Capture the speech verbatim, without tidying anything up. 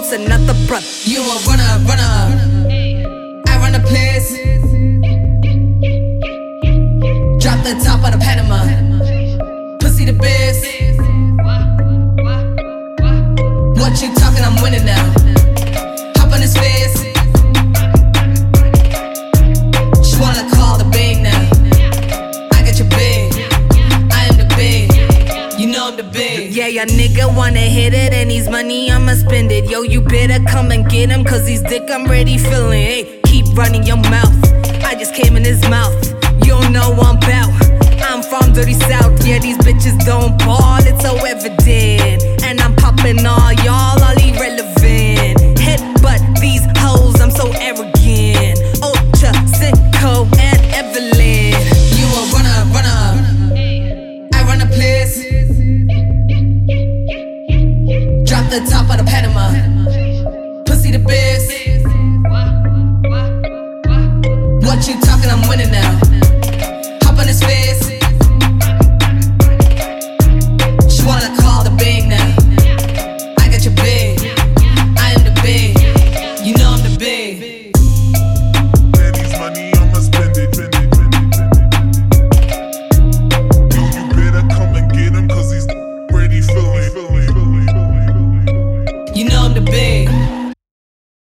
pops another brother. You a runner, runner. I run the place. Drop the top on the Panama. Pussy the best. What you talking? I'm winning now. Hop on his face. She wanna call the big now. I got your big. I am the big. You know I'm the big. Yeah, your nigga wanna hit it and he's money, I'ma spend it. Yo, you better come and get him, cause he's dick I'm ready feeling. Hey, keep running your mouth. I just came in his mouth. You don't know I'm back.